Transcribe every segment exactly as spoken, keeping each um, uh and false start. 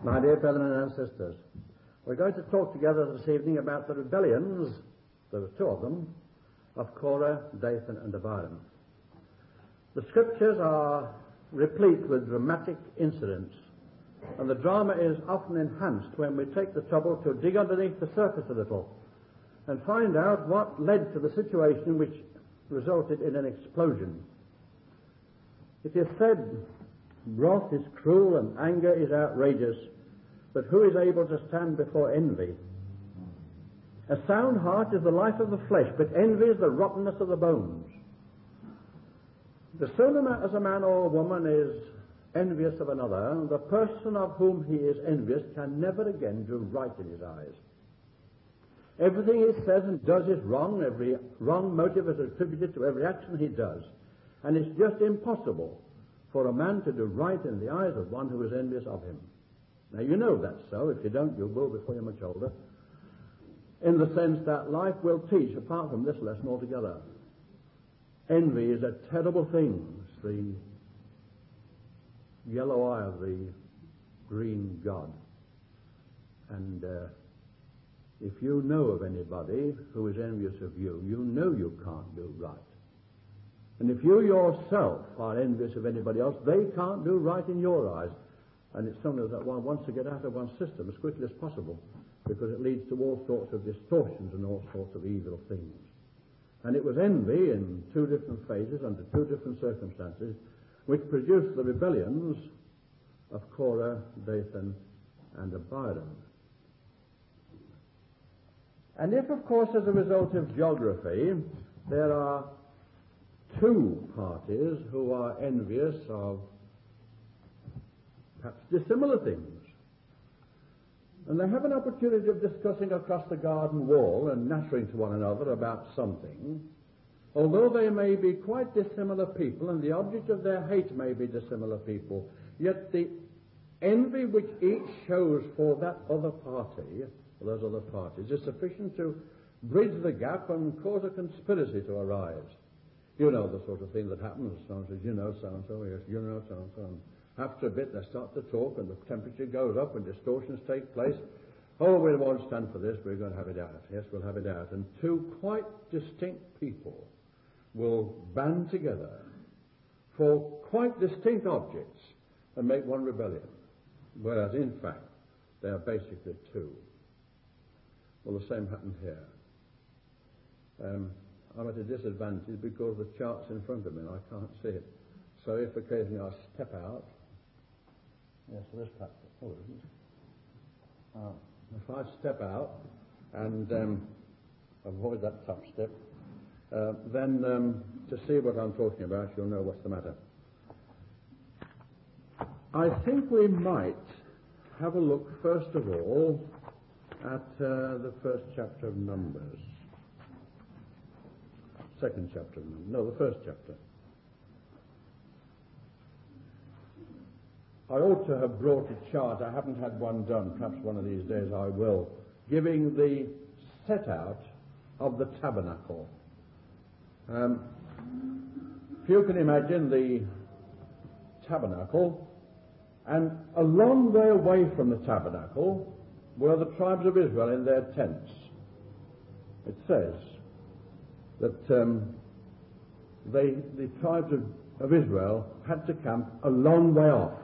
My dear brethren and sisters, we're going to talk together this evening about the rebellions, there were two of them, of Korah, Dathan and Abiram. The scriptures are replete with dramatic incidents, and the drama is often enhanced when we take the trouble to dig underneath the surface a little and find out what led to the situation which resulted in an explosion. It is said, wrath is cruel and anger is outrageous, but who is able to stand before envy? A sound heart is the life of the flesh, but envy is the rottenness of the bones. The sooner as a man or a woman is envious of another, the person of whom he is envious can never again do right in his eyes. Everything he says and does is wrong. Every wrong motive is attributed to every action he does. And it's just impossible for a man to do right in the eyes of one who is envious of him. Now, you know that's so. If you don't, you will before you're much older. In the sense that life will teach, apart from this lesson altogether. Envy is a terrible thing. It's the yellow eye of the green god. And uh, if you know of anybody who is envious of you, you know you can't do right. And if you yourself are envious of anybody else, they can't do right in your eyes. And it's something that one wants to get out of one's system as quickly as possible, because it leads to all sorts of distortions and all sorts of evil things. And it was envy in two different phases, under two different circumstances, which produced the rebellions of Korah, Dathan, and Abiram. And if, of course, as a result of geography, there are two parties who are envious of perhaps dissimilar things, and they have an opportunity of discussing across the garden wall and nattering to one another about something, although they may be quite dissimilar people and the object of their hate may be dissimilar people, yet the envy which each shows for that other party, or those other parties, is sufficient to bridge the gap and cause a conspiracy to arise. You know the sort of thing that happens. Someone says, you know so-and-so, yes, you know so-and-so. And after a bit they start to talk and the temperature goes up and distortions take place. Oh, we won't stand for this, we're going to have it out. Yes, we'll have it out. And two quite distinct people will band together for quite distinct objects and make one rebellion, whereas in fact they are basically two. Well, the same happened here. Um, I'm at a disadvantage because the chart's in front of me and I can't see it. So if occasionally I step out, yes, this perhaps, oh, isn't it? Oh, if I step out and um, avoid that top step, uh, then um, to see what I'm talking about, you'll know what's the matter. I think we might have a look, first of all, at uh, the first chapter of Numbers. Second chapter of Numbers. No, the first chapter. I ought to have brought a chart. I haven't had one done. Perhaps one of these days I will. Giving the set out of the tabernacle. Um, if you can imagine the tabernacle, and a long way away from the tabernacle were the tribes of Israel in their tents. It says that um, they, the tribes of, of Israel had to camp a long way off.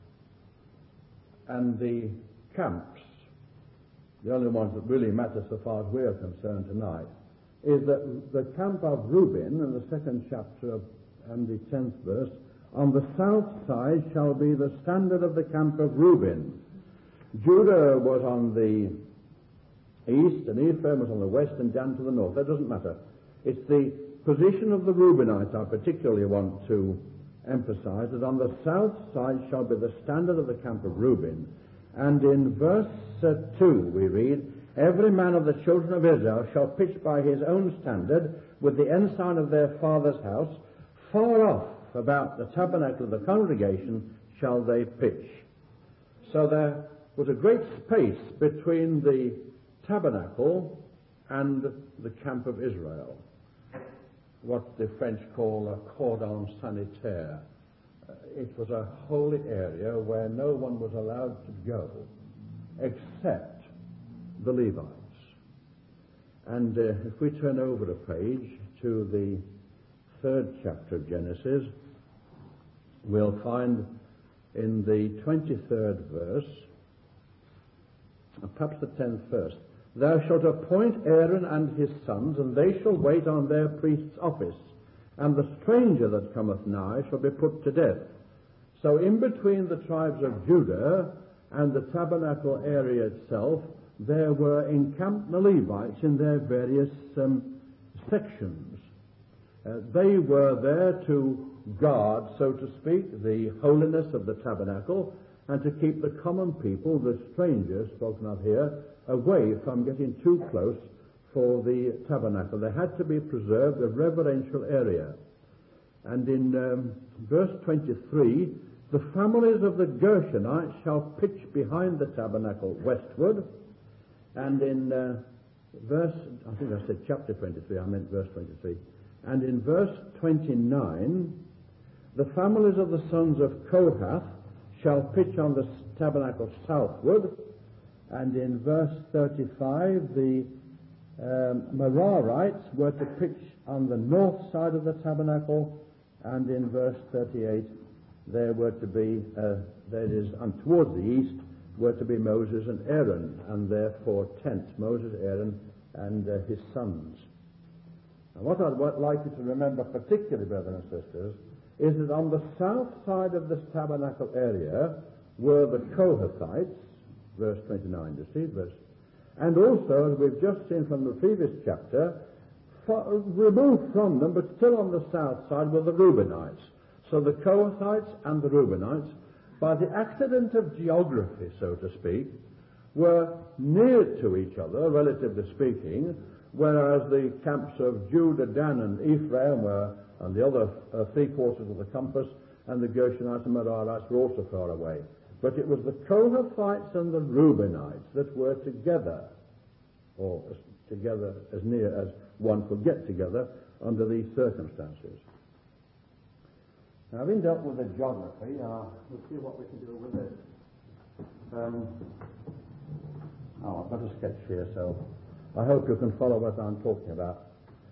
And the camps, the only ones that really matter so far as we are concerned tonight, is that the camp of Reuben, in the second chapter of, and the tenth verse, on the south side shall be the standard of the camp of Reuben. Judah was on the east, and Ephraim was on the west, and Dan to the north. That doesn't matter. It's the position of the Reubenites I particularly want to emphasize, that on the south side shall be the standard of the camp of Reuben. And in verse uh, two we read, every man of the children of Israel shall pitch by his own standard with the ensign of their father's house, far off about the tabernacle of the congregation shall they pitch. So there was a great space between the tabernacle and the camp of Israel, what the French call a cordon sanitaire, it was a holy area where no one was allowed to go except the Levites. And uh, if we turn over a page to the third chapter of Genesis, we'll find in the twenty-third verse, perhaps the tenth verse, "Thou shalt appoint Aaron and his sons, and they shall wait on their priest's office, and the stranger that cometh nigh shall be put to death." So in between the tribes of Judah and the tabernacle area itself, there were encamped the Levites in their various um, sections. Uh, they were there to guard, so to speak, the holiness of the tabernacle, and to keep the common people, the strangers spoken of here, away from getting too close for the tabernacle. There had to be preserved a reverential area. And in um, verse twenty-three, "The families of the Gershonites shall pitch behind the tabernacle westward." And in uh, verse, I think I said chapter twenty-three, I meant verse twenty-three. And in verse twenty-nine, "The families of the sons of Kohath shall pitch on the tabernacle southward." And in verse thirty-five, the um, Merarites were to pitch on the north side of the tabernacle. And in verse thirty-eight, there were to be, uh, that is, and towards the east, were to be Moses and Aaron, and therefore tents, Moses, Aaron, and uh, his sons. And what I'd like you to remember particularly, brothers and sisters, is that on the south side of this tabernacle area were the Kohathites, verse twenty-nine, you see, verse, and also, as we've just seen from the previous chapter, for, removed from them, but still on the south side, were the Reubenites. So the Kohathites and the Reubenites, by the accident of geography, so to speak, were near to each other, relatively speaking, whereas the camps of Judah, Dan, and Ephraim were on the other uh, three quarters of the compass, and the Gershonites and Merarites were also far away. But it was the Kohathites and the Reubenites that were together, or as together as near as one could get together under these circumstances. Now, having dealt with the geography, uh, we'll see what we can do with this. Um, oh, I've got a sketch here, so I hope you can follow what I'm talking about.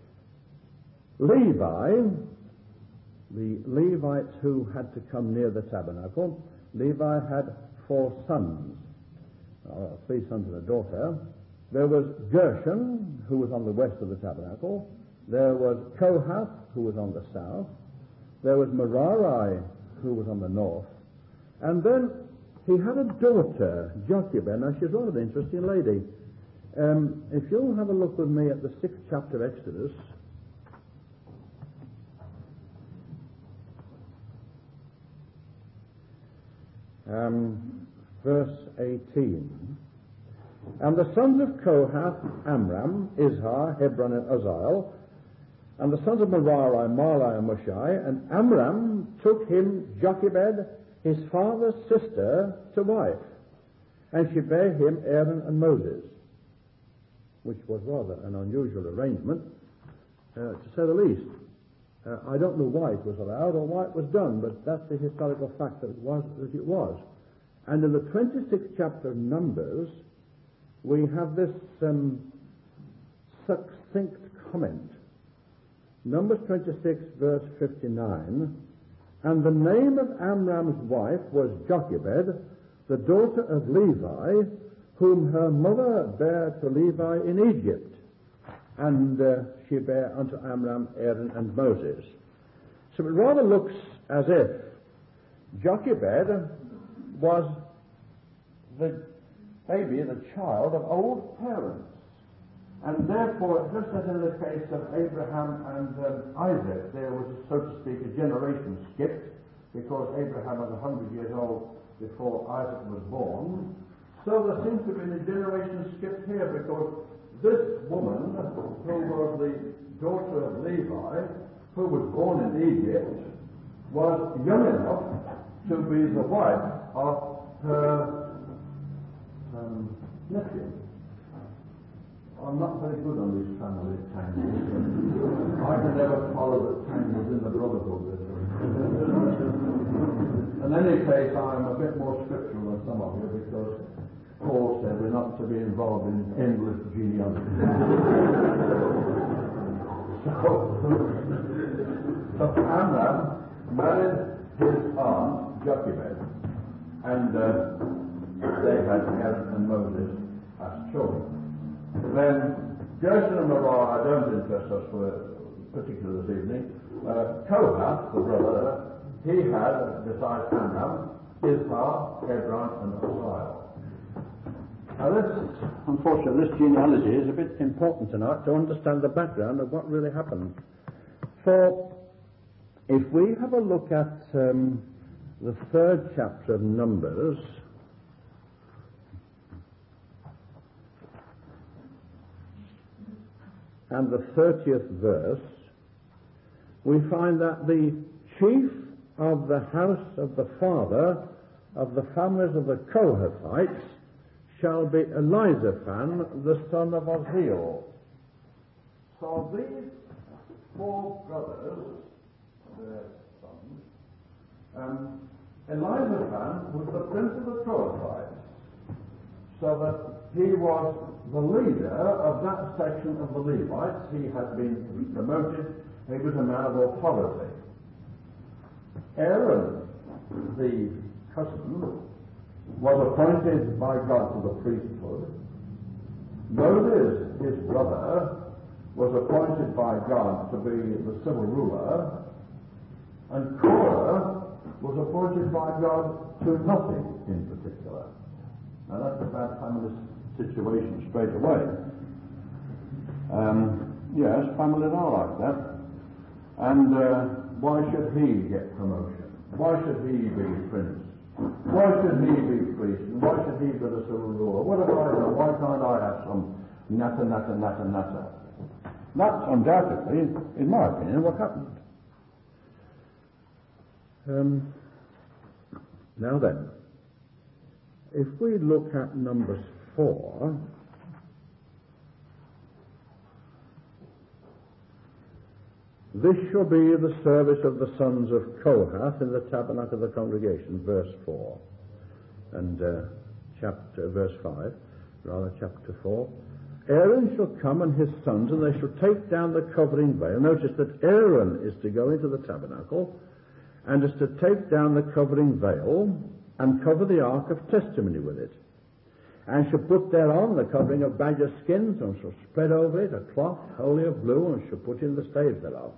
Levi, the Levites who had to come near the tabernacle, Levi had four sons, uh, three sons and a daughter. There was Gershon, who was on the west of the tabernacle. There was Kohath, who was on the south. There was Merari, who was on the north. And then he had a daughter, Jochebed. Now, she's rather an interesting lady. Um, if you'll have a look with me at the sixth chapter of Exodus, um, verse eighteen. "And the sons of Kohath, Amram, Izhar, Hebron, and Uzziel, and the sons of Merari, Mahli, and Mushai, and Amram took him Jochebed, his father's sister, to wife, and she bare him Aaron and Moses," which was rather an unusual arrangement, uh, to say the least. Uh, I don't know why it was allowed or why it was done, but that's the historical fact that it was. That it was. And in the twenty-sixth chapter of Numbers, we have this um, succinct comment. Numbers twenty-six, verse fifty-nine, "And the name of Amram's wife was Jochebed, the daughter of Levi, whom her mother bare to Levi in Egypt. And uh, she bare unto Amram, Aaron, and Moses." So it rather looks as if Jochebed was the baby, the child of old parents. And therefore, just as in the case of Abraham and um, Isaac, there was, so to speak, a generation skipped, because Abraham was one hundred years old before Isaac was born. So there seems to be a generation skipped here, because this woman, who was the daughter of Levi, who was born in Egypt, was young enough to be the wife of her um, nephew. I'm not very good on these family tangles. I can never follow the tangles in the brotherhood. case, I'm a bit more scriptural than some of you because Paul said we're not to be involved in endless genealogy. so, so Amram married his aunt, Jochebed, and uh, they had Aaron and Moses as children. Then Gershon and Merari don't interest us for particular this evening. Uh, Kohath, the brother, he had, besides Amram, Izhar, Hebron, and Uzziah. Now this, unfortunately, this genealogy is a bit important tonight to understand the background of what really happened. For if we have a look at um, the third chapter of Numbers, and the thirtieth verse, we find that the chief of the house of the father of the families of the Kohathites shall be Elizaphan, the son of Oziel. So these four brothers, their sons, um, Elizaphan was the prince of the Kohathites, so that he was the leader of that section of the Levites. He had been promoted. He was a man of authority. Aaron, the cousin, was appointed by God to the priesthood. Moses, his brother, was appointed by God to be the civil ruler. And Korah was appointed by God to nothing in particular. Now that's a bad family situation straight away. Um, yes, families are like that. And uh, why should he get promotion? Why should he be prince? Why should he be priest? And why should he be the civil ruler? What have I done? Why can't I have some natter, natter, natter, natter? That's undoubtedly, in my opinion, what happened. Um, now then, if we look at Numbers four, this shall be the service of the sons of Kohath in the tabernacle of the congregation, verse four, and uh, chapter verse five, rather chapter four. Aaron shall come and his sons, and they shall take down the covering veil. Notice that Aaron is to go into the tabernacle and is to take down the covering veil and cover the ark of testimony with it, and shall put thereon the covering of badger skins, and shall spread over it a cloth wholly of blue, and shall put in the staves thereof.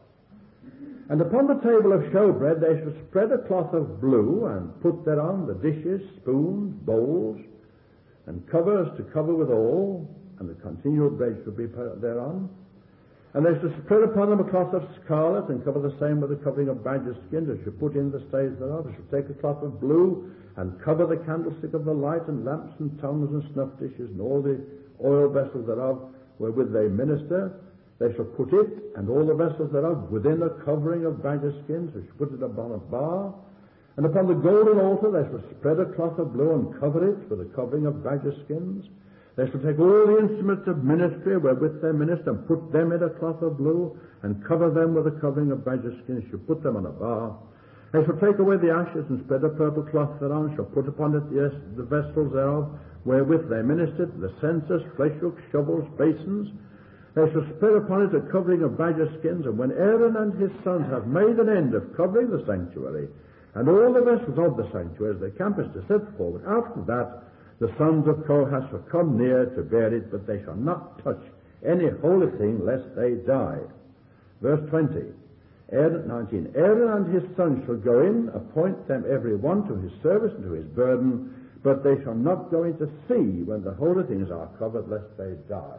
And upon the table of showbread they shall spread a cloth of blue, and put thereon the dishes, spoons, bowls, and covers to cover withal, and the continual bread shall be put thereon. And they shall spread upon them a cloth of scarlet, and cover the same with a covering of badger skins, and shall put in the staves thereof. They shall take a cloth of blue, and cover the candlestick of the light, and lamps, and tongues, and snuff dishes, and all the oil vessels thereof, wherewith they minister. They shall put it, and all the vessels thereof, within a covering of badger skins. They shall put it upon a bar. And upon the golden altar they shall spread a cloth of blue, and cover it with a covering of badger skins. They shall take all the instruments of ministry wherewith they minister, and put them in a cloth of blue, and cover them with a covering of badger skins. Shall put them on a bar. They shall take away the ashes, and spread a purple cloth thereon. Shall put upon it the, the vessels thereof wherewith they ministered, the censers, flesh hooks, shovels, basins. They shall spread upon it a covering of badger skins. And when Aaron and his sons have made an end of covering the sanctuary, and all the vessels of the sanctuary, as the camp is to set forward, after that the sons of Kohath shall come near to bear it, but they shall not touch any holy thing, lest they die. Verse twenty. Aaron, nineteen. Aaron and his sons shall go in, appoint them every one to his service and to his burden, but they shall not go in to see when the holy things are covered, lest they die.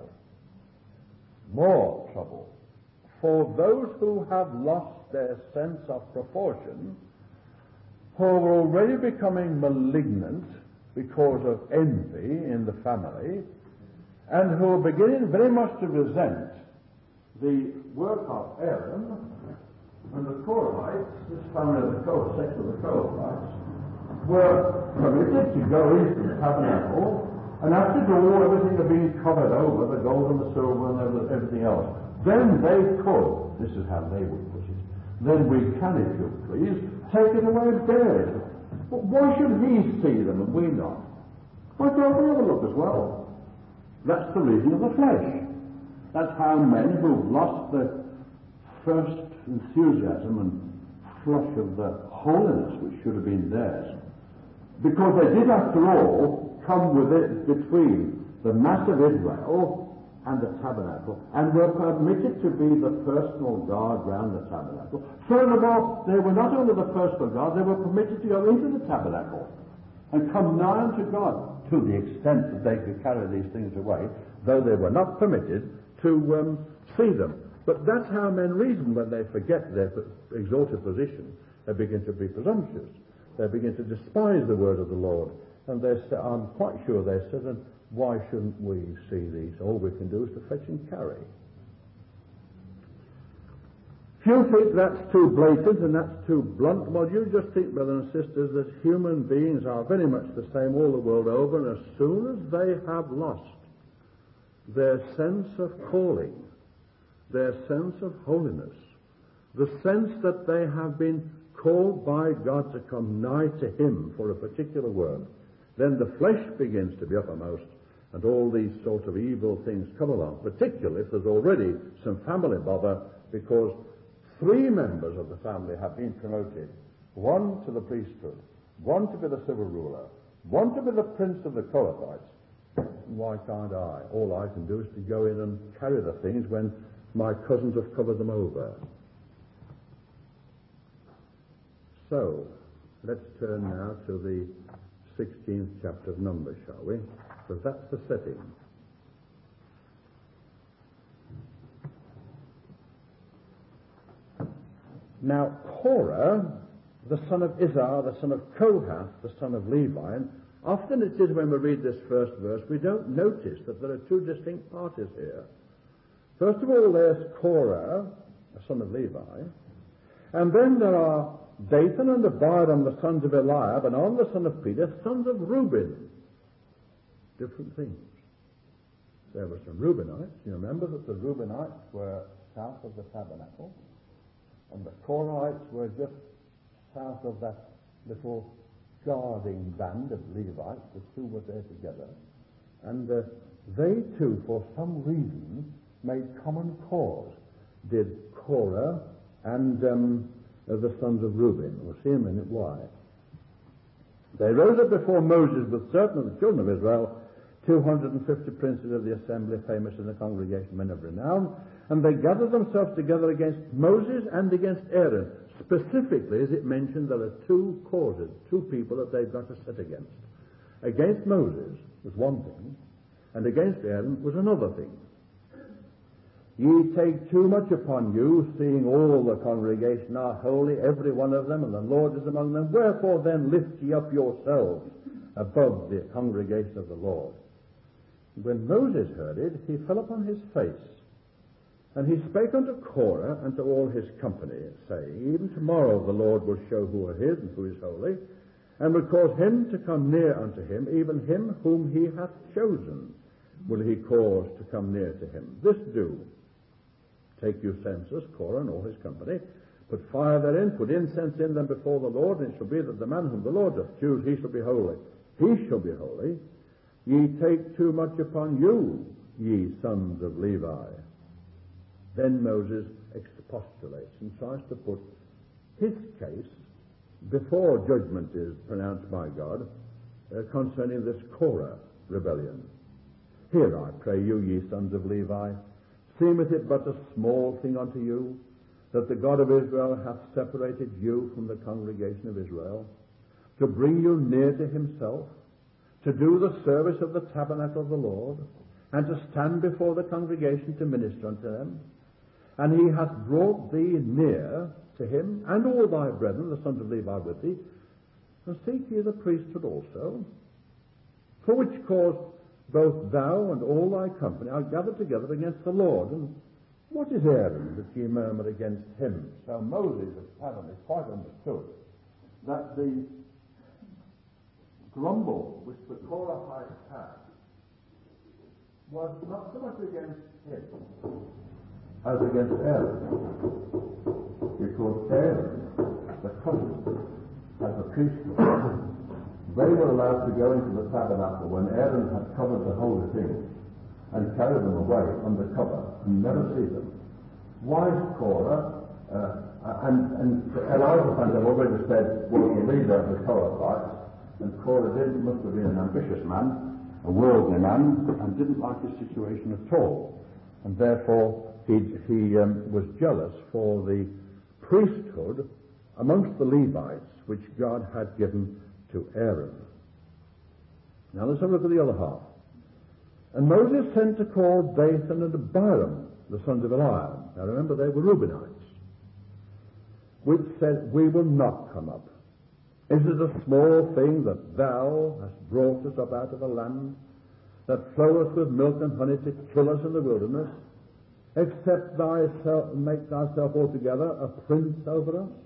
More trouble. For those who have lost their sense of proportion, who are already becoming malignant because of envy in the family, and who are beginning very much to resent the work of Aaron and the Korahites, this family of the Korah, section of the Korahites, were permitted to go into the tabernacle, and after all, everything had been covered over, the gold and the silver and everything else. Then they could, this is how they would put it, then we can, if you please, take it away and bear it. But why should he see them and we not? Why don't we have a look as well? That's the reason of the flesh. That's how men who've lost the first enthusiasm and flush of the holiness which should have been theirs, because they did after all come with it between the mass of Israel and the tabernacle, and were permitted to be the personal guard round the tabernacle. Furthermore, they were not only the personal guard, they were permitted to go into the tabernacle and come nigh unto God to the extent that they could carry these things away, though they were not permitted to um, see them. But that's how men reason when they forget their exalted position. They begin to be presumptuous. They begin to despise the word of the Lord. And they say, I'm quite sure they said, and why shouldn't we see these? All we can do is to fetch and carry. If you think that's too blatant and that's too blunt, well, you just think, brothers and sisters, that human beings are very much the same all the world over, and as soon as they have lost their sense of calling, their sense of holiness, the sense that they have been called by God to come nigh to Him for a particular work, then the flesh begins to be uppermost, and all these sort of evil things come along, particularly if there's already some family bother, because three members of the family have been promoted, one to the priesthood, one to be the civil ruler, one to be the prince of the Kohathites. Why can't I? All I can do is to go in and carry the things when my cousins have covered them over. So, let's turn now to the sixteenth chapter of Numbers, shall we? Because that's the setting. Now, Korah, the son of Izhar, the son of Kohath, the son of Levi, and often it is when we read this first verse, we don't notice that there are two distinct parties here. First of all, there's Korah, the son of Levi, and then there are Dathan and Abiram, the sons of Eliab, and On, the son of Peter, sons of Reuben. Different things. There were some Reubenites. You remember that the Reubenites were south of the tabernacle, and the Korahites were just south of that little guarding band of Levites. The two were there together. And uh, they too, for some reason, made common cause, did Korah and um, the sons of Reuben. We'll see in a minute why. They rose up before Moses with certain of the children of Israel, two hundred fifty princes of the assembly, famous in the congregation, men of renown, and they gathered themselves together against Moses and against Aaron. Specifically, as it mentioned, there are two causes, two people that they've got to set against. Against Moses was one thing, and against Aaron was another thing. Ye take too much upon you, seeing all the congregation are holy, every one of them, and the Lord is among them. Wherefore then lift ye up yourselves above the congregation of the Lord. When Moses heard it, he fell upon his face, and he spake unto Korah and to all his company, saying, Even tomorrow the Lord will show who are his and who is holy, and will cause him to come near unto him, even him whom he hath chosen will he cause to come near to him. This do. Take you censers, Korah and all his company, put fire therein, put incense in them before the Lord, and it shall be that the man whom the Lord doth choose, he shall be holy. He shall be holy. Ye take too much upon you, ye sons of Levi. Then Moses expostulates and tries to put his case before judgment is pronounced by God uh, concerning this Korah rebellion. Hear, I pray you, ye sons of Levi, seemeth it but a small thing unto you, that the God of Israel hath separated you from the congregation of Israel, to bring you near to himself, to do the service of the tabernacle of the Lord, and to stand before the congregation to minister unto them? And he hath brought thee near to him, and all thy brethren, the sons of Levi, with thee, and seek ye the priesthood also, for which cause both thou and all thy company are gathered together against the Lord. And what is Aaron that ye murmur against him? So Moses apparently quite understood that the grumble which the Korahites had was not so much against him as against Aaron, because Aaron, the cousin, as a priesthood, they were allowed to go into the tabernacle when Aaron had covered the holy things and carry them away under cover and never see them. Why is Korah, uh, and, and Eliphaz, I've already said, was the leader of the Korathites, and Korah didn't, must have been an ambitious man, a worldly man, and didn't like his situation at all. And therefore he, he um, was jealous for the priesthood amongst the Levites, which God had given to Aaron. Now let's have a look at the other half. And Moses sent to call Dathan and Abiram, the sons of Eliab. Now remember, they were Reubenites, which said, we will not come up. Is it a small thing that thou hast brought us up out of a land that floweth with milk and honey to kill us in the wilderness, except thyself make thyself altogether a prince over us?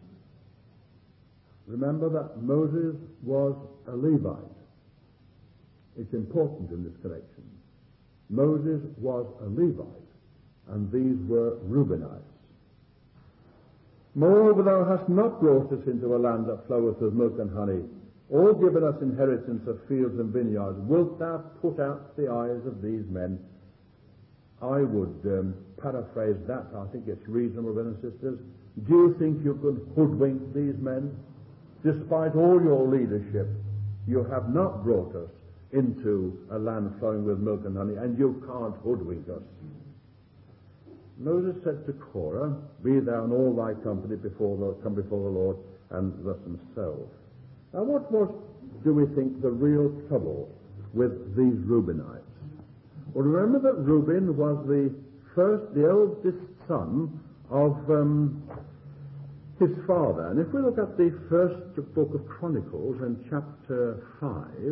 Remember that Moses was a Levite. It's important in this connection. Moses was a Levite, and these were Reubenites. Moreover, thou hast not brought us into a land that floweth with milk and honey, or given us inheritance of fields and vineyards. Wilt thou put out the eyes of these men? I would um, paraphrase that. I think it's reasonable, brothers and sisters. Do you think you could hoodwink these men? Despite all your leadership, you have not brought us into a land flowing with milk and honey, and you can't hoodwink us. Moses said to Korah, be thou and all thy company before the, come before the Lord, and thus and so. Now what was, do we think, the real trouble with these Reubenites? Well, remember that Reuben was the first, the eldest son of um, his father. And if we look at the first book of Chronicles and chapter five,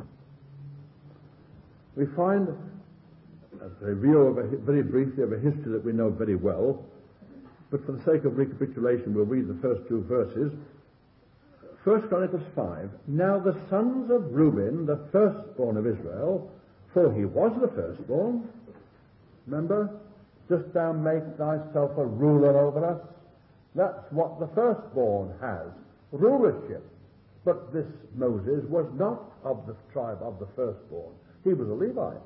we find a review of a, very briefly of a history that we know very well, but for the sake of recapitulation we'll read the first two verses. First Chronicles five. Now the sons of Reuben, the firstborn of Israel, for he was the firstborn. Remember? Dost thou make thyself a ruler over us? That's what the firstborn has, rulership. But this Moses was not of the tribe of the firstborn. He was a Levite.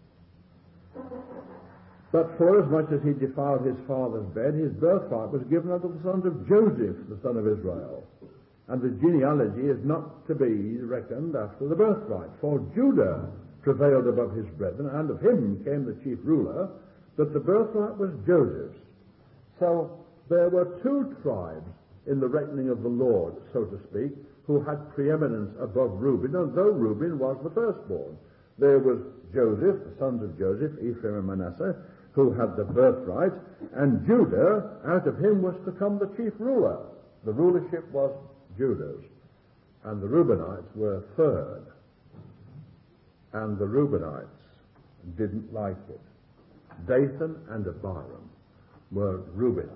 But forasmuch as he defiled his father's bed, his birthright was given unto the sons of Joseph, the son of Israel. And the genealogy is not to be reckoned after the birthright. For Judah prevailed above his brethren, and of him came the chief ruler, but the birthright was Joseph's. So there were two tribes in the reckoning of the Lord, so to speak, who had preeminence above Reuben, although Reuben was the firstborn. There was Joseph, the sons of Joseph, Ephraim and Manasseh, who had the birthright, and Judah, out of him was to come the chief ruler. The rulership was Judah's, and the Reubenites were third. And the Reubenites didn't like it. Dathan and Abiram were Reubenites.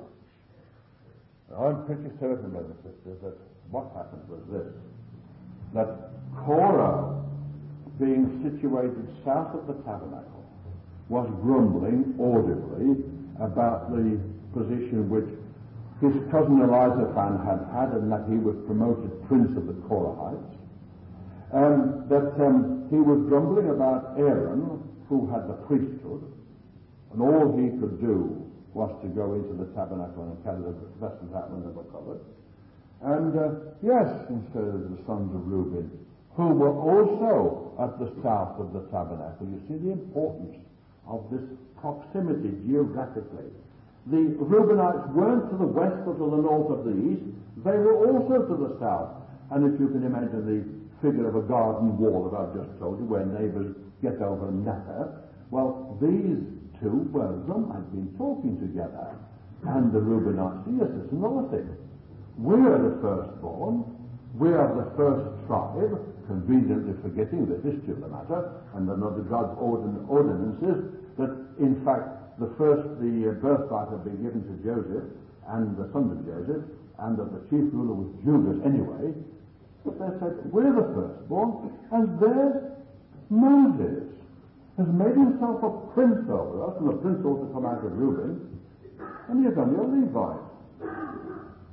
Now, I'm pretty certain, brothers and sisters, that what happened was this, that Korah, being situated south of the tabernacle, was grumbling audibly about the position which his cousin Elizaphan had had, and that he was promoted prince of the Korahites, and that um, he was grumbling about Aaron, who had the priesthood, and all he could do was to go into the tabernacle and carry the vessels out when they were covered. And uh, yes, instead of the sons of Reuben, who were also at the south of the tabernacle. You see the importance of this proximity geographically. The Reubenites weren't to the west or to the north or the east, they were also to the south. And if you can imagine the figure of a garden wall that I've just told you, where neighbours get over and natter, well, these two, well, them had been talking together. And the Reubenites said, yes, it's another thing. We are the firstborn, we are the first tribe, conveniently forgetting the history of the matter, and another God's ordin- ordinances, that in fact the first, the birthright had been given to Joseph, and the sons of Joseph, and that the chief ruler was Judas anyway. But they said, we're the firstborn, and there's Moses, has made himself a prince over us, and the prince ought to come out of Reuben, and he's only a Levite.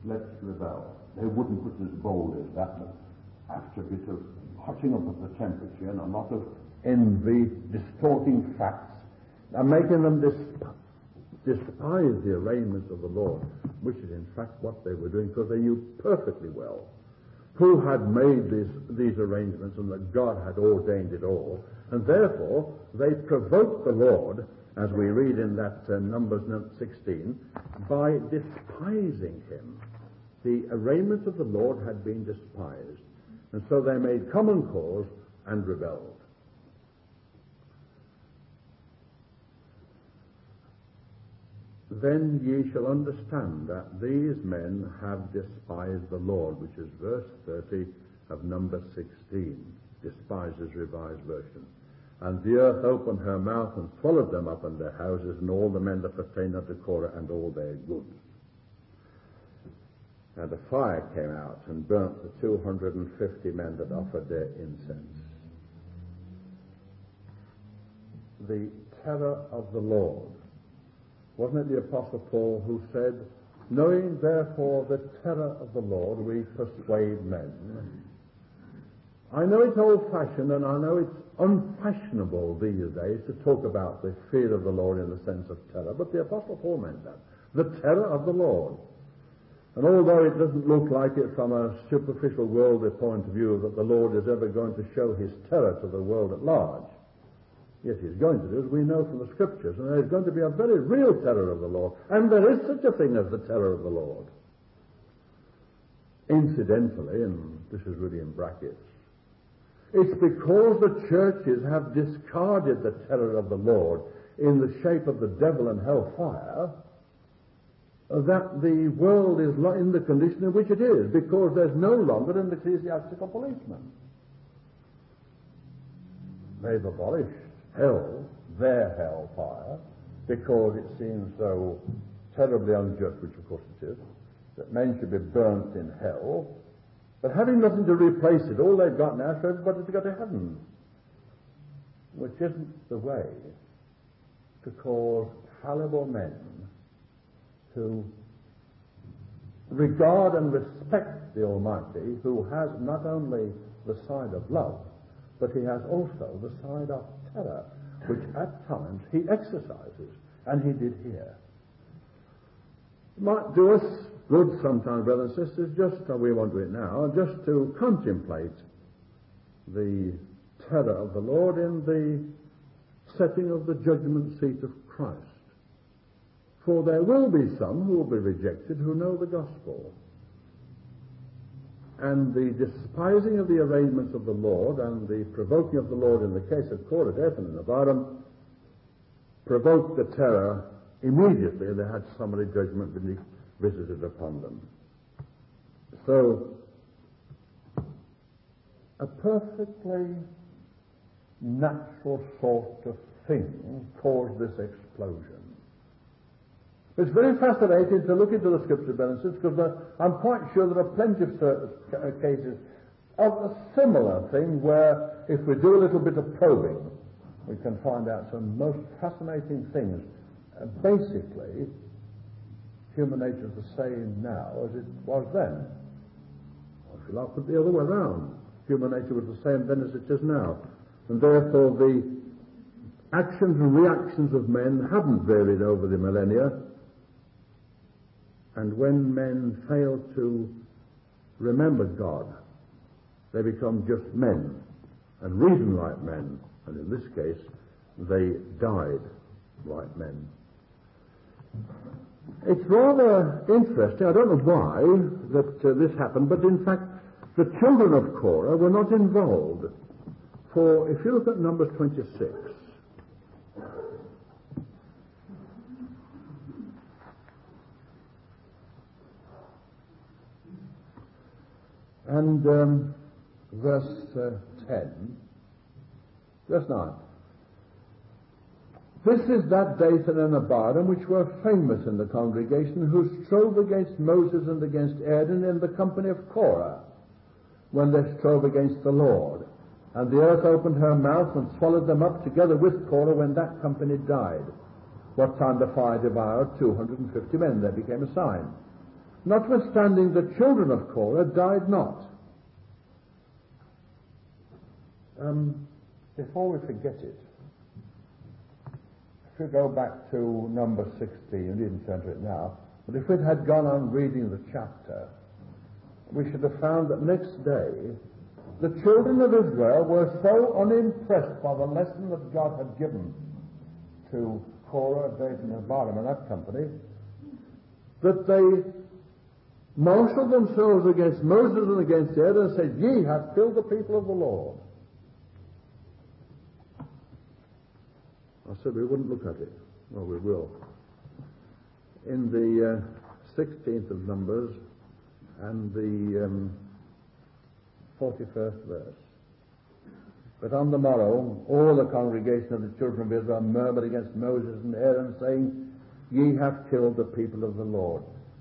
let's rebel. They wouldn't put it as bold as that, but after a bit of hotting up of the temperature and a lot of envy, distorting facts, and making them dis- despise the arraignments of the Lord, which is in fact what they were doing, because they knew perfectly well who had made this, these arrangements and that God had ordained it all. And therefore, they provoked the Lord, as we read in that uh, Numbers sixteen, by despising him. The arraignments of the Lord had been despised, and so they made common cause and rebelled. Then ye shall understand that these men have despised the Lord, which is verse thirty of Numbers sixteen, despises Revised Version. And the earth opened her mouth and swallowed them up and their houses and all the men that pertained unto Korah and all their goods. And a fire came out and burnt the two hundred and fifty men that offered their incense. The terror of the Lord. Wasn't it the Apostle Paul who said, knowing therefore the terror of the Lord, we persuade men? I know it's old-fashioned and I know it's unfashionable these days to talk about the fear of the Lord in the sense of terror, but the Apostle Paul meant that. The terror of the Lord. And although it doesn't look like it from a superficial worldly point of view that the Lord is ever going to show his terror to the world at large, yes, he's going to do, as we know from the Scriptures, and there's going to be a very real terror of the Lord, and there is such a thing as the terror of the Lord. Incidentally, and this is really in brackets, it's because the churches have discarded the terror of the Lord in the shape of the devil and hellfire that the world is in the condition in which it is, because there's no longer an ecclesiastical policeman. They've abolished hell, their hellfire, because it seems so terribly unjust, which of course it is, that men should be burnt in hell. But having nothing to replace it, all they've got now is for everybody to go to heaven, which isn't the way to cause fallible men to regard and respect the Almighty, who has not only the side of love, but he has also the side of terror, which at times he exercises, and he did here. It might do us good sometimes, brothers and sisters, just, uh, we won't do it now, just to contemplate the terror of the Lord in the setting of the judgment seat of Christ. For there will be some who will be rejected who know the gospel. And the despising of the arrangements of the Lord and the provoking of the Lord in the case of Korah, Dathan, and Abiram provoked the terror immediately they had summary judgment visited upon them. So, a perfectly natural sort of thing caused this explosion. It's very fascinating to look into the Scripture, brothers and sisters, because I'm quite sure there are plenty of cases of a similar thing where, if we do a little bit of probing, we can find out some most fascinating things. Uh, basically, human nature is the same now as it was then. Or if you like, put it the other way around. Human nature was the same then as it is now. And therefore, the actions and reactions of men haven't varied over the millennia. And when men fail to remember God, they become just men and reason like men. And in this case, they died like men. It's rather interesting. I don't know why that uh, this happened, but in fact, the children of Korah were not involved. For if you look at Numbers twenty-six, and um, verse uh, ten, verse nine. This is that Dathan and Abiram which were famous in the congregation, who strove against Moses and against Aaron in the company of Korah, when they strove against the Lord. And the earth opened her mouth and swallowed them up together with Korah when that company died. What time the fire devoured two hundred fifty men, there became a sign. notwithstanding the children of Korah died not. Um, before we forget it, if we go back to number sixteen, we needn't turn to it now, but if it had gone on reading the chapter, we should have found that next day the children of Israel were so unimpressed by the lesson that God had given to Korah, Dathan, and Abiram and that company, that they marshaled themselves against Moses and against Aaron and said, "Ye have killed the people of the Lord." I said we wouldn't look at it. Well, we will. In the uh, sixteenth of Numbers and the um, forty-first verse. But on the morrow, all the congregation of the children of Israel murmured against Moses and Aaron, saying, "Ye have killed the people of the Lord."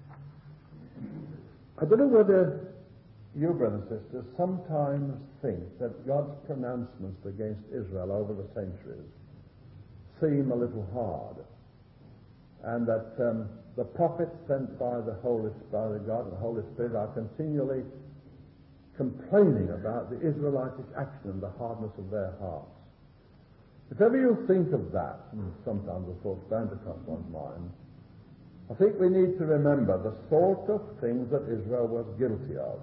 I don't know whether you, brothers and sisters, sometimes think that God's pronouncements against Israel over the centuries seem a little hard, and that um, the prophets sent by the Holy Spirit of God and the Holy Spirit are continually complaining about the Israelitish action and the hardness of their hearts. If ever you think of that, and sometimes the thoughts bound across one's mind, I think we need to remember the sort of things that Israel was guilty of.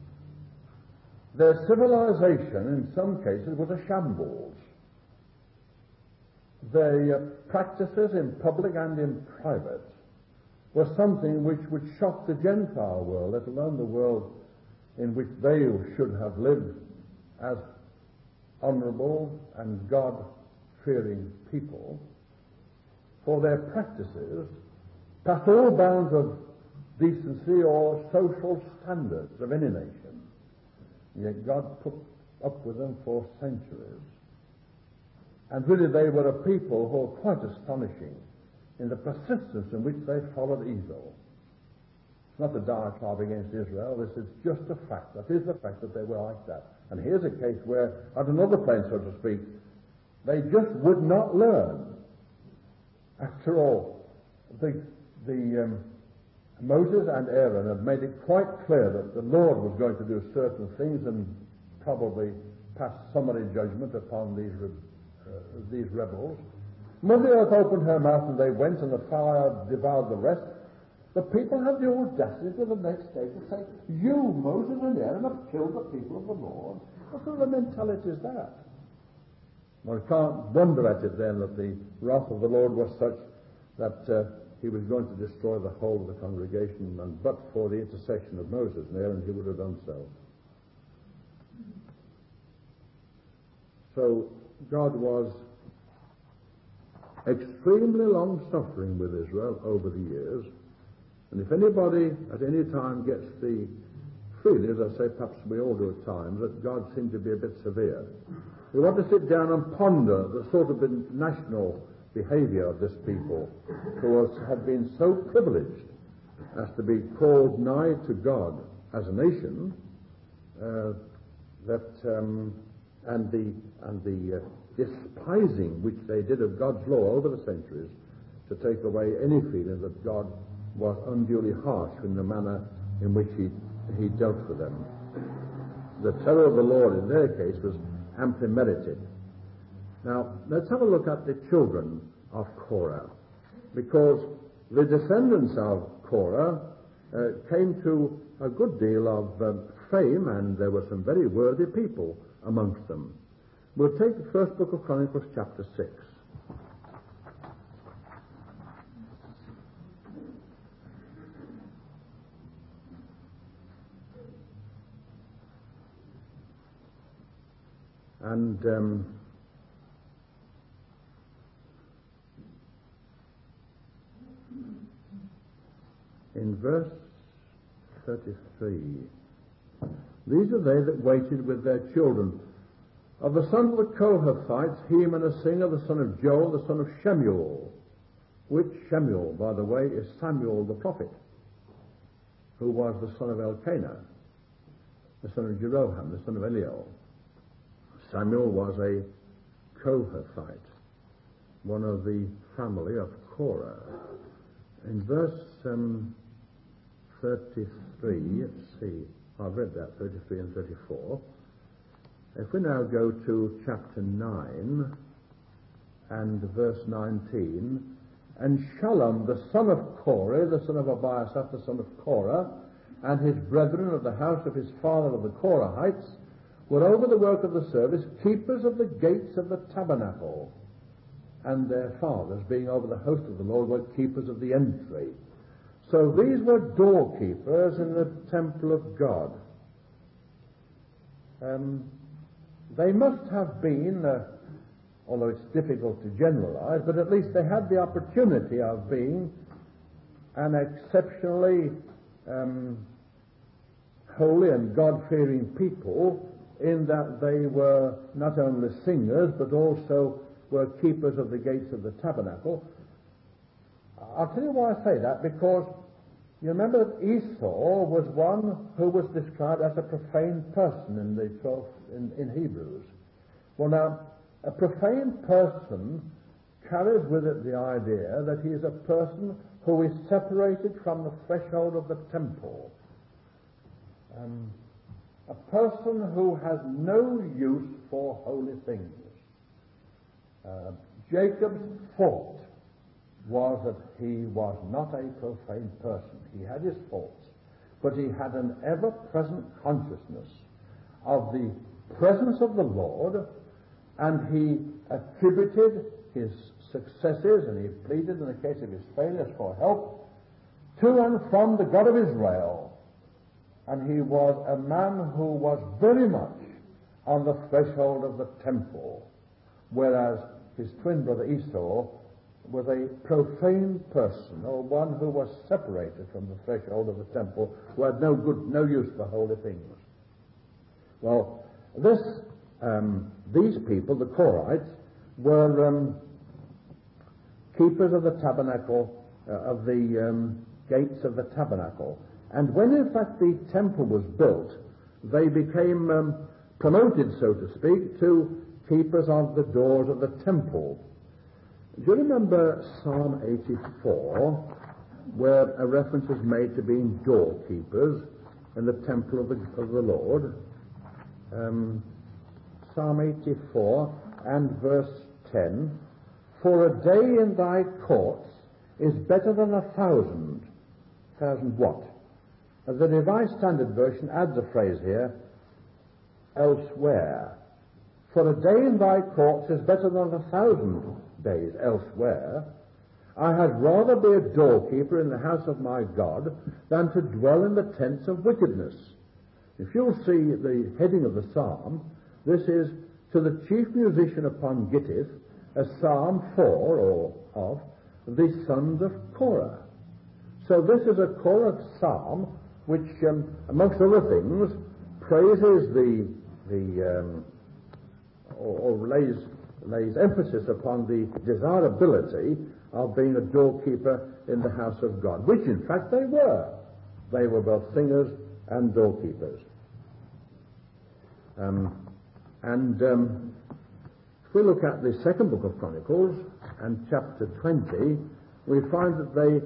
Their civilization, in some cases, was a shambles. Their uh, practices in public and in private were something which would shock the Gentile world, let alone the world in which they should have lived as honourable and God-fearing people, for their practices past all bounds of decency or social standards of any nation. Yet God put up with them for centuries. And really they were a people who were quite astonishing in the persistence in which they followed evil. It's not a diatribe against Israel. This is just a fact. That is the fact that they were like that. And here's a case where, at another plane, so to speak, they just would not learn. After all, the, the um, Moses and Aaron had made it quite clear that the Lord was going to do certain things and probably pass summary judgment upon these re- uh, these rebels. Mother Earth opened her mouth and they went, and the fire devoured the rest. The people had the audacity to the next day to say, "You, Moses and Aaron, have killed the people of the Lord." What sort of mentality is that? One can't wonder at it then that the wrath of the Lord was such that uh, he was going to destroy the whole of the congregation, and but for the intercession of Moses and Aaron, he would have done so. So God was extremely long-suffering with Israel over the years, and if anybody at any time gets the feeling, as I say, perhaps we all do at times, that God seemed to be a bit severe, we want to sit down and ponder the sort of national behavior of this people who was, had been so privileged as to be called nigh to God as a nation, uh, that um, and the and the uh, despising which they did of God's law over the centuries, to take away any feeling that God was unduly harsh in the manner in which he he dealt with them. The terror of the Lord in their case was amply merited. Now, let's have a look at the children of Korah, because the descendants of Korah uh, came to a good deal of um, fame, and there were some very worthy people amongst them. We'll take the first book of Chronicles, chapter six. And um, in verse thirty-three, these are they that waited with their children. Of the sons of the Kohathites, Heman a singer, the son of Joel, the son of Shemuel, which Shemuel, by the way, is Samuel the prophet, who was the son of Elkanah, the son of Jeroham, the son of Eliel. Samuel was a Kohathite, one of the family of Korah. In verse um, thirty-three, let's see, I've read that, thirty-three and thirty-four. If we now go to chapter nine and verse nineteen, and Shalom, the son of Korah, the son of Abiasaph, the son of Korah, and his brethren of the house of his father of the Korahites, were over the work of the service, keepers of the gates of the tabernacle, and their fathers, being over the host of the Lord, were keepers of the entry. So these were doorkeepers in the temple of God. Um, they must have been, uh, although it's difficult to generalize, but at least they had the opportunity of being an exceptionally um, holy and God-fearing people, in that they were not only singers, but also were keepers of the gates of the tabernacle. I'll tell you why I say that, because you remember that Esau was one who was described as a profane person in the twelfth in, in Hebrews. Well, now, a profane person carries with it the idea that he is a person who is separated from the threshold of the temple. Um, a person who has no use for holy things. Uh, Jacob's fault was that he was not a profane person. He had his faults, but he had an ever-present consciousness of the presence of the Lord, and he attributed his successes, and he pleaded in the case of his failures for help, to and from the God of Israel. And he was a man who was very much on the threshold of the temple, whereas his twin brother Esau was a profane person, or one who was separated from the threshold of the temple, who had no good, no use for holy things. Well, this, um, these people, the Korahites, were um, keepers of the tabernacle, uh, of the um, gates of the tabernacle. And when in fact the temple was built, they became um, promoted, so to speak, to keepers of the doors of the temple. Do you remember Psalm eighty-four, where a reference is made to being doorkeepers in the temple of the, of the Lord? Um, Psalm eighty-four and verse ten, for a day in thy courts is better than a thousand. Thousand what? The Revised Standard Version adds a phrase here, elsewhere. For a day in thy courts is better than a thousand days elsewhere. I had rather be a doorkeeper in the house of my God than to dwell in the tents of wickedness. If you'll see the heading of the psalm, this is to the chief musician upon Gittith, a psalm for, or of, the sons of Korah. So this is a Korah psalm which, um, amongst other things, praises the, the um, or, or lays, lays emphasis upon the desirability of being a doorkeeper in the house of God, which in fact they were. They were both singers and doorkeepers. Um, and um, if we look at the second book of Chronicles and chapter twenty, we find that they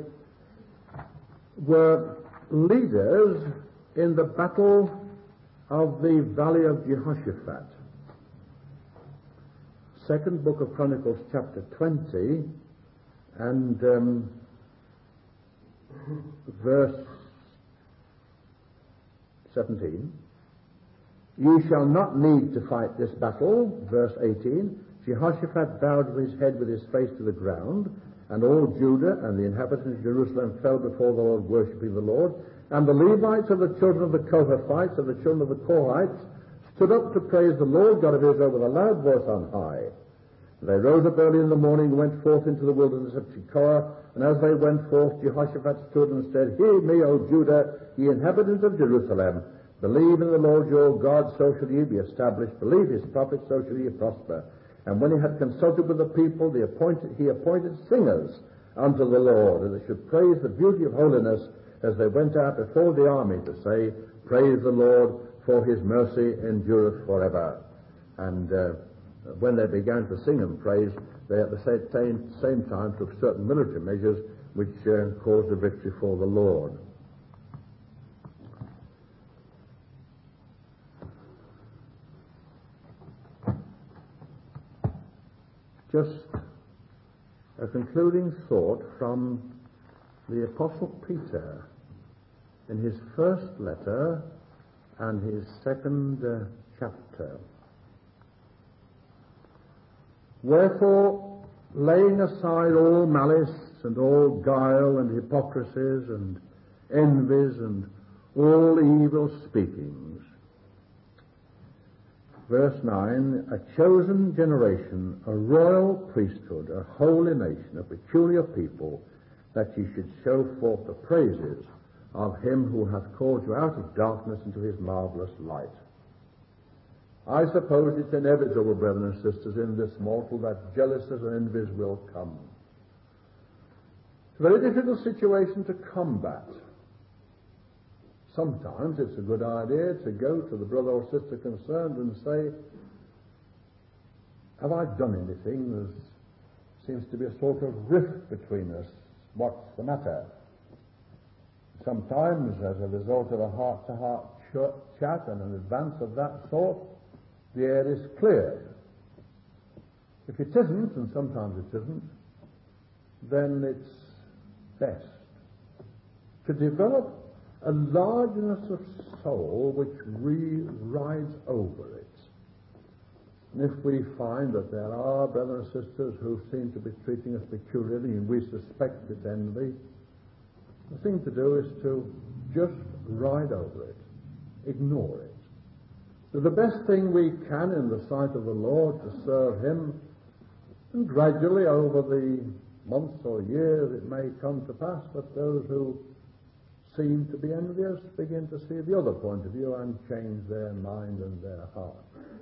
were leaders in the battle of the valley of Jehoshaphat. Second book of Chronicles, chapter twenty, and um, verse seventeen. Ye shall not need to fight this battle, verse eighteen. Jehoshaphat bowed his head with his face to the ground, and all Judah and the inhabitants of Jerusalem fell before the Lord, worshipping the Lord. And the Levites of the children of the Kohathites and the children of the Korahites stood up to praise the Lord God of Israel with a loud voice on high. They rose up early in the morning and went forth into the wilderness of Tekoa. And as they went forth, Jehoshaphat stood and said, Hear me, O Judah, ye inhabitants of Jerusalem. Believe in the Lord your God, so shall ye be established. Believe his prophets, so shall ye prosper. And when he had consulted with the people, the appointed, he appointed singers unto the Lord, and they should praise the beauty of holiness as they went out before the army to say, Praise the Lord, for his mercy endureth forever. And uh, when they began to sing and praise, they at the same, same time took certain military measures which uh, caused a victory for the Lord. just a concluding thought from the Apostle Peter in his first letter and his second uh, chapter. Wherefore, laying aside all malice and all guile and hypocrisies and envies and all evil speakings. Verse nine, a chosen generation, a royal priesthood, a holy nation, a peculiar people, that ye should show forth the praises of him who hath called you out of darkness into his marvellous light. I suppose it's inevitable, brethren and sisters, in this mortal that jealousies and envies will come. It's a very difficult situation to combat. Sometimes it's a good idea to go to the brother or sister concerned and say, have I done anything? There seems to be a sort of rift between us. What's the matter? Sometimes, as a result of a heart-to-heart ch- chat and an advance of that sort, the air is cleared. If it isn't, and sometimes it isn't, then it's best to develop a largeness of soul which re- rides over it. And if we find that there are brothers and sisters who seem to be treating us peculiarly and we suspect it's envy, the thing to do is to just ride over it, ignore it. Do the best thing we can in the sight of the Lord to serve him, and gradually over the months or years it may come to pass that those who seem to be envious begin to see the other point of view and change their mind and their heart.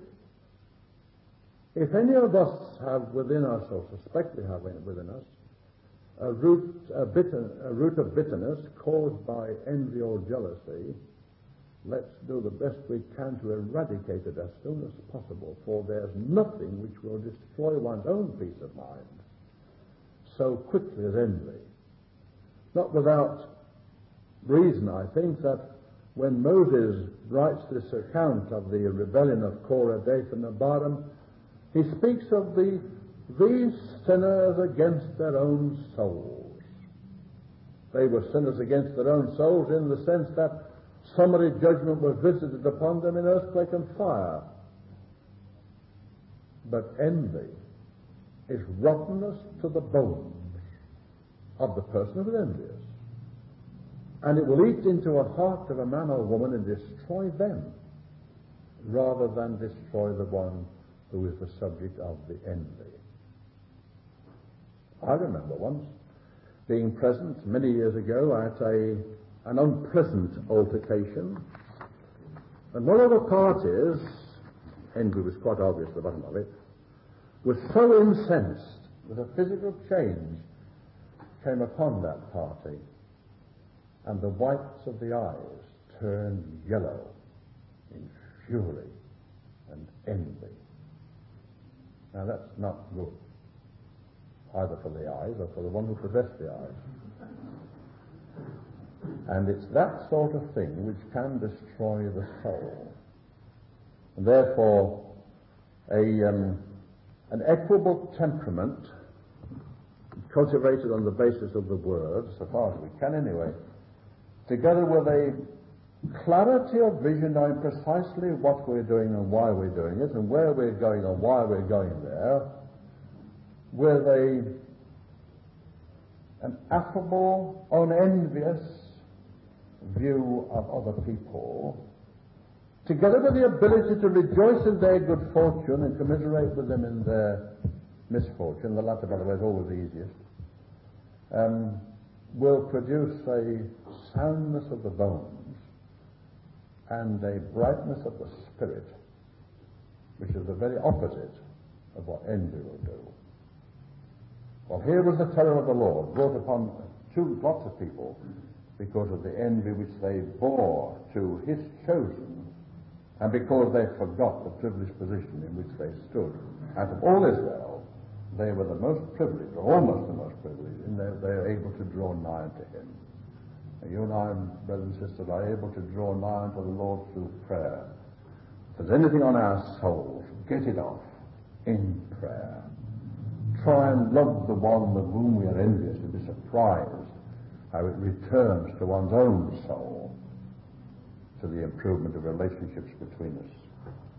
If any of us have within us, or suspect we have within us, a root, a, bitter, a root of bitterness caused by envy or jealousy, let's do the best we can to eradicate it as soon as possible, for there's nothing which will destroy one's own peace of mind so quickly as envy. Not without reason, I think, that when Moses writes this account of the rebellion of Korah, Dathan, and Abiram, he speaks of the these sinners against their own souls. They were sinners against their own souls in the sense that summary judgment was visited upon them in earthquake and fire. But envy is rottenness to the bones of the person who is envious. And it will eat into a heart of a man or woman and destroy them rather than destroy the one who is the subject of the envy. I remember once being present many years ago at a an unpleasant altercation, and one of the parties, envy was quite obvious at the bottom of it, was so incensed that a physical change came upon that party, and the whites of the eyes turned yellow in fury and envy. Now that's not good, either for the eyes or for the one who possessed the eyes. And it's that sort of thing which can destroy the soul. And therefore, a um, an equable temperament, cultivated on the basis of the Word, so far as we can anyway, together with a clarity of vision, knowing precisely what we're doing and why we're doing it, and where we're going and why we're going there, with a an affable, unenvious view of other people, together with the ability to rejoice in their good fortune and commiserate with them in their misfortune, the latter, by the way, is always the easiest, um, will produce a soundness of the bones and a brightness of the spirit, which is the very opposite of what envy will do. Well, here was the terror of the Lord brought upon two lots of people because of the envy which they bore to his chosen, and because they forgot the privileged position in which they stood. Out of all Israel, they were the most privileged, or almost the most privileged, in that they are able to draw nigh to him. And you and I, brothers and sisters, are able to draw nigh to the Lord through prayer. If there's anything on our souls, get it off in prayer. try and love the one of whom we are envious and be surprised how it returns to one's own soul, to the improvement of relationships between us.